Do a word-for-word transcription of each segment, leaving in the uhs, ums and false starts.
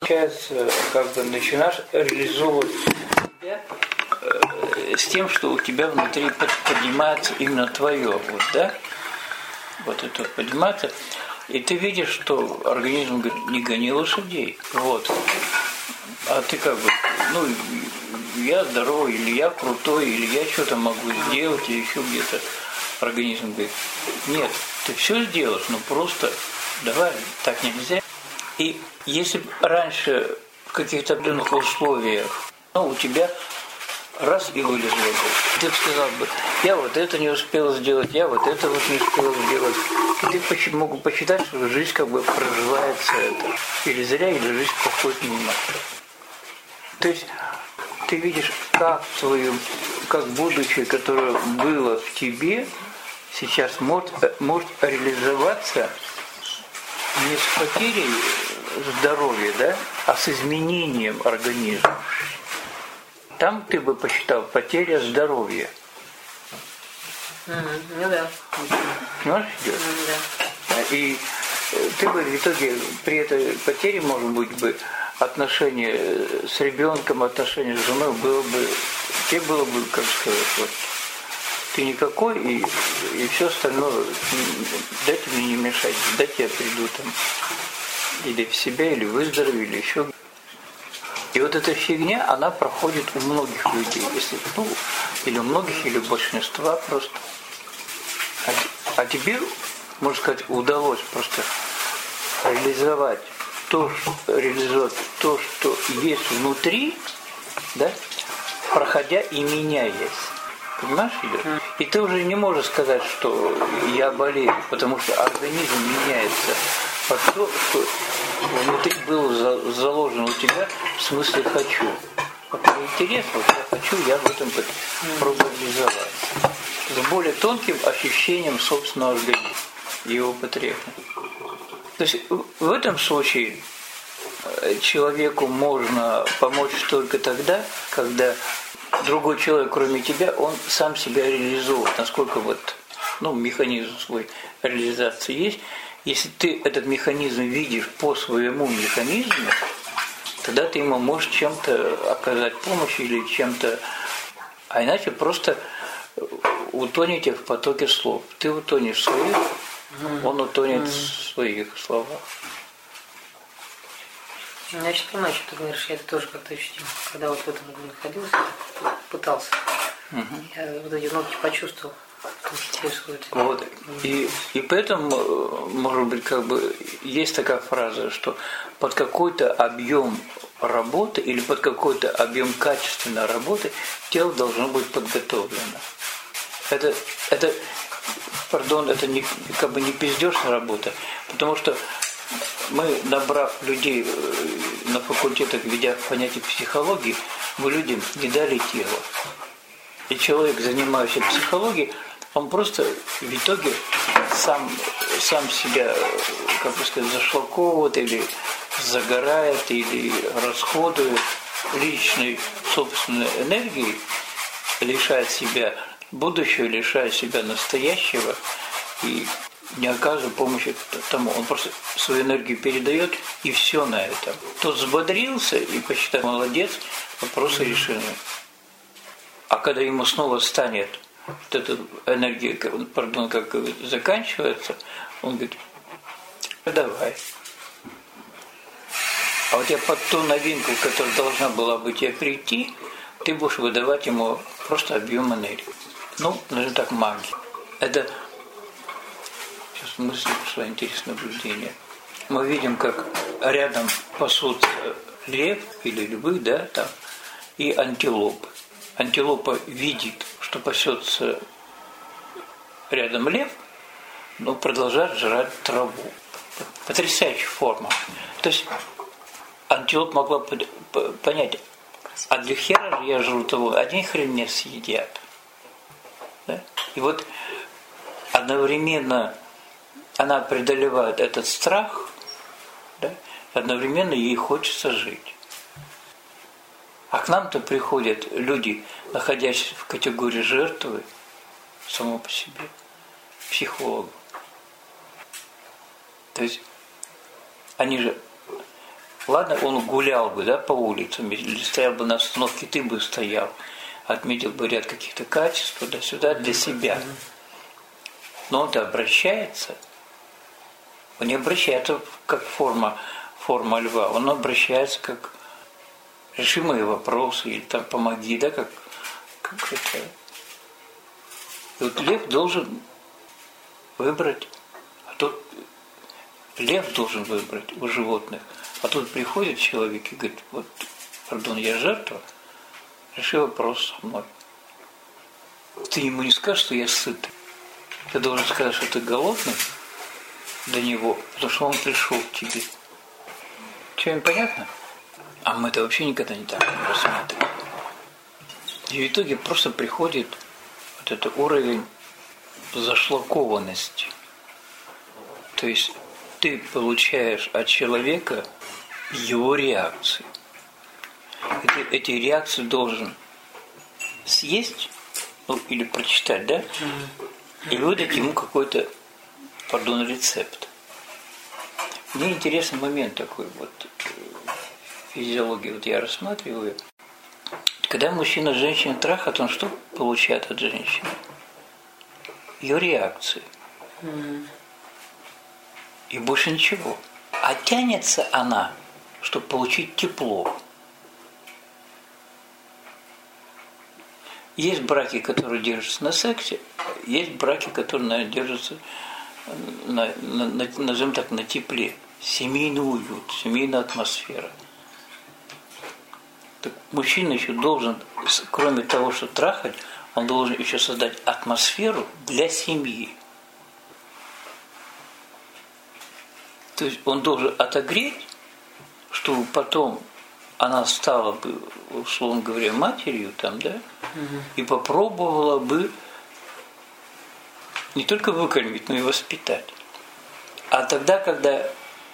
Получается, как бы начинаешь реализовывать себя э, с тем, что у тебя внутри поднимается именно твое, вот, да? Вот это вот поднимается. И ты видишь, что организм говорит, не гони лошадей. Вот. А ты как бы, ну, я здоровый, или я крутой, или я что-то могу сделать, или еще где-то. Организм говорит, нет, ты все сделаешь, но просто давай, так нельзя. И если раньше в каких-то определенных условиях, ну, у тебя раз и вылезло бы, ты бы сказал бы, я вот это не успел сделать, я вот это вот не успел сделать. И ты мог бы посчитать, что жизнь как бы проживается это. Или зря, или жизнь проходит мимо. То есть ты видишь, как твое, как будущее, которое было в тебе, сейчас может, может реализоваться не с потерей здоровья, да, а с изменением организма. Там ты бы посчитал потеря здоровья. Mm-hmm. Ну да. Понимаешь, идет? Mm-hmm. Да, и ты бы в итоге при этой потере, может быть, бы отношение с ребенком, отношение с женой было бы, тебе было бы, как сказать, вот, ты никакой, и, и все остальное, дайте мне не мешать, дайте я приду там, или в себя, или выздоровею, или еще. И вот эта фигня, она проходит у многих людей, если, ну, или у многих, или у большинства просто. А, а тебе, можно сказать, удалось просто реализовать то, что, реализовать то, что есть внутри, да, проходя и меняясь. Понимаешь, идет? И ты уже не можешь сказать, что я болею, потому что организм меняется под то, что внутри было заложено у тебя в смысле «хочу». Вот интерес, вот я хочу, я в этом пробую реализовать. С более тонким ощущением собственного организма и его потребностей. То есть в этом случае человеку можно помочь только тогда, когда другой человек, кроме тебя, он сам себя реализует, насколько вот, ну, механизм свой реализации есть. Если ты этот механизм видишь по своему механизму, тогда ты ему можешь чем-то оказать помощь или чем-то, а иначе просто утонете в потоке слов. Ты утонешь в своих, он утонет в своих словах. Я сейчас понимаю, что ты говоришь, я это тоже как-то ощутил. Когда вот в этом находился, пытался, угу. Я вот эти нотки почувствовал, что происходит. Вот. И, и поэтому, может быть, как бы есть такая фраза, что под какой-то объем работы или под какой-то объем качественной работы тело должно быть подготовлено. Это, это пардон, это не, как бы не пиздёжная работа, потому что мы, набрав людей на факультетах, введя понятие психологии, мы людям не дали тело. И человек, занимающийся психологией, он просто в итоге сам, сам себя, как бы сказать, зашлаковывает или загорает, или расходует личной собственной энергией, лишает себя будущего, лишает себя настоящего и не оказывает помощи тому. Он просто свою энергию передает, и все на этом. Тот взбодрился и посчитал, молодец, вопросы решены. А когда ему снова станет вот эта энергия, пардон, как заканчивается, он говорит, давай. А у тебя под ту новинку, которая должна была бы тебе прийти, ты будешь выдавать ему просто объем энергии. Ну, даже так, магия. Это сейчас в мысли пришло интересное наблюдение. Мы видим, как рядом пасут лев или львы, да, там, и антилопы. Антилопа видит, что пасется рядом лев, но продолжает жрать траву. Потрясающая форма. То есть антилопа могла понять, а для хера же я жру траву, один хрен меня съедят. Да? И вот одновременно она преодолевает этот страх, да? Одновременно ей хочется жить. А к нам-то приходят люди, находящиеся в категории жертвы, само по себе, психологу. То есть они же Ладно, он гулял бы, да, по улицам, или стоял бы на остановке, ты бы стоял, отметил бы ряд каких-то качеств туда-сюда для себя. Но он-то обращается. Он не обращается как форма, форма льва, он обращается как реши мои вопросы, или там помоги, да, как, как это. И вот лев должен выбрать, а тут лев должен выбрать у животных. А тут приходит человек и говорит, вот, пардон, я жертва, реши вопрос со мной. Ты ему не скажешь, что я сытый. Ты должен сказать, что ты голодный до него, потому что он пришел к тебе. Что, им понятно? А мы это вообще никогда не так не рассматриваем. И в итоге просто приходит вот этот уровень зашлакованности. То есть ты получаешь от человека его реакции. Эти, эти реакции должен съесть, ну, или прочитать, да? И выдать ему какой-то, пардон, рецепт. Мне интересный момент такой вот физиологии, вот я рассматриваю. Когда мужчина с женщиной трахает, он что получает от женщины? Ее реакции. И больше ничего. А тянется она, чтобы получить тепло. Есть браки, которые держатся на сексе, есть браки, которые, наверное, держатся на, на, на, назовем так, на тепле. Семейный уют, семейная атмосфера. Так мужчина еще должен, кроме того, что трахать, он должен еще создать атмосферу для семьи. То есть он должен отогреть, чтобы потом она стала бы, условно говоря, матерью там, да, угу. И попробовала бы не только выкормить, но и воспитать. А тогда, когда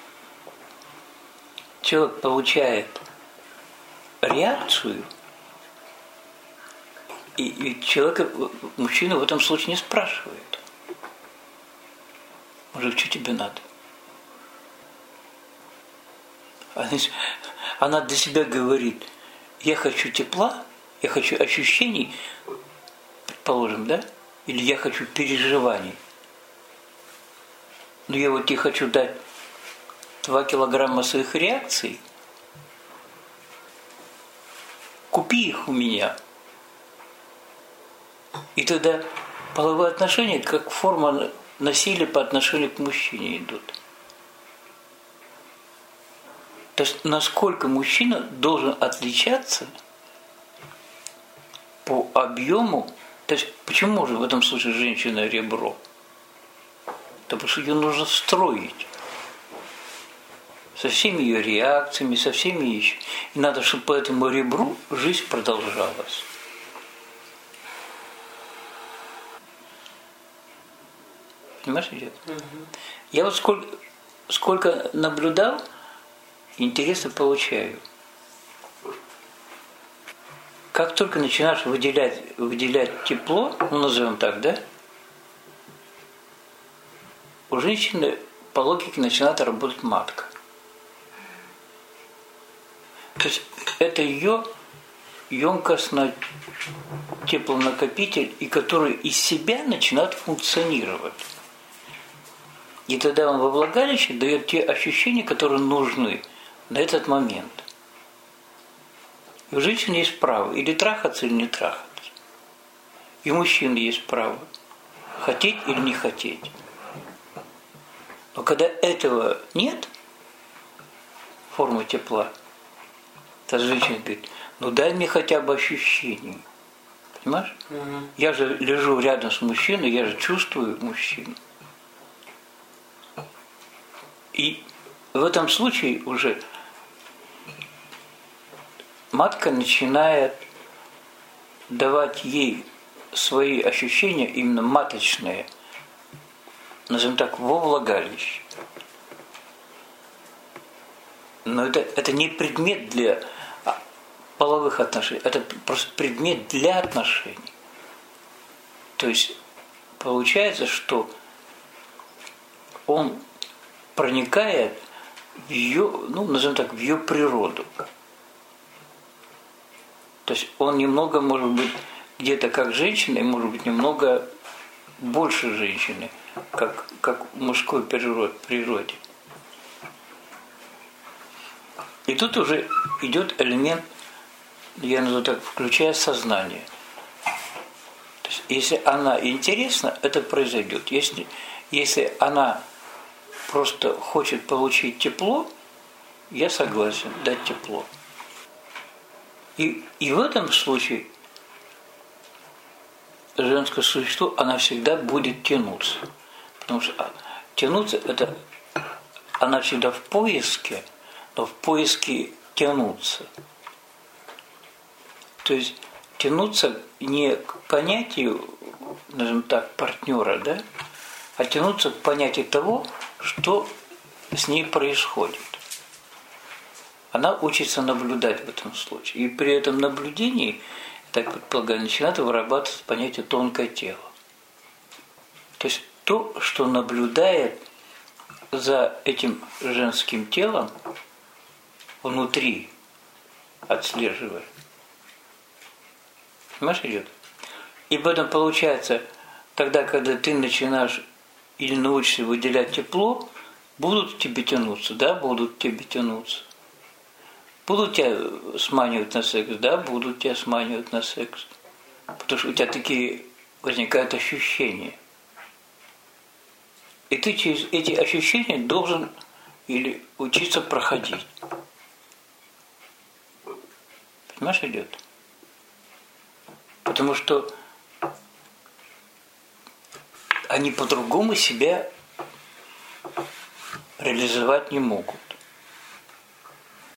человек получает реакцию, и, и человека, мужчина в этом случае не спрашивает. Мужик, что тебе надо? Она для себя говорит, я хочу тепла, я хочу ощущений, предположим, да? Или я хочу переживаний. Но я вот тебе хочу дать два килограмма своих реакций, купи их у меня. И тогда половые отношения как форма насилия по отношению к мужчине идут. То есть насколько мужчина должен отличаться по объему, то есть почему же в этом случае женщина ребро? Потому что ее нужно строить со всеми ее реакциями, со всеми еще. И надо, чтобы по этому ребру жизнь продолжалась. Понимаешь, идет? Угу. Я вот сколько, сколько наблюдал, интересно получаю. Как только начинаешь выделять, выделять тепло, ну назовем так, да, у женщины по логике начинает работать матка. То есть это ее емкостный теплонакопитель, и который из себя начинает функционировать. И тогда он во влагалище дает те ощущения, которые нужны на этот момент. И у женщины есть право или трахаться, или не трахаться. И у мужчины есть право хотеть или не хотеть. Но когда этого нет, формы тепла, то женщина говорит, ну дай мне хотя бы ощущение. Понимаешь? Угу. Я же лежу рядом с мужчиной, я же чувствую мужчину. И в этом случае уже матка начинает давать ей свои ощущения, именно маточные, назовем так, во влагалище. Но это, это не предмет для половых отношений, это просто предмет для отношений. То есть получается, что он проникает в ее, ну, назовем так, в ее природу. То есть он немного, может быть, где-то как женщина, и может быть немного больше женщины, как, как в мужской природе. И тут уже идет элемент, я назову так, включая сознание. То есть, если она интересна, это произойдет. Если, если она просто хочет получить тепло, я согласен дать тепло. И, и в этом случае женское существо, она всегда будет тянуться. Потому что тянуться, это она всегда в поиске, но в поиске тянуться. То есть тянуться не к понятию, назовем так, партнера, да, а тянуться к понятию того, что с ней происходит. Она учится наблюдать в этом случае. И при этом наблюдении, так предполагаю, начинает вырабатываться понятие тонкое тело. То есть то, что наблюдает за этим женским телом внутри, отслеживая. Понимаешь, идет? И поэтому получается, тогда, когда ты начинаешь или научишься выделять тепло, будут к тебе тянуться, да, будут к тебе тянуться. Будут тебя сманивать на секс, да, будут тебя сманивать на секс. Потому что у тебя такие возникают ощущения. И ты через эти ощущения должен или учиться проходить. Понимаешь, идет? Потому что они по-другому себя реализовать не могут.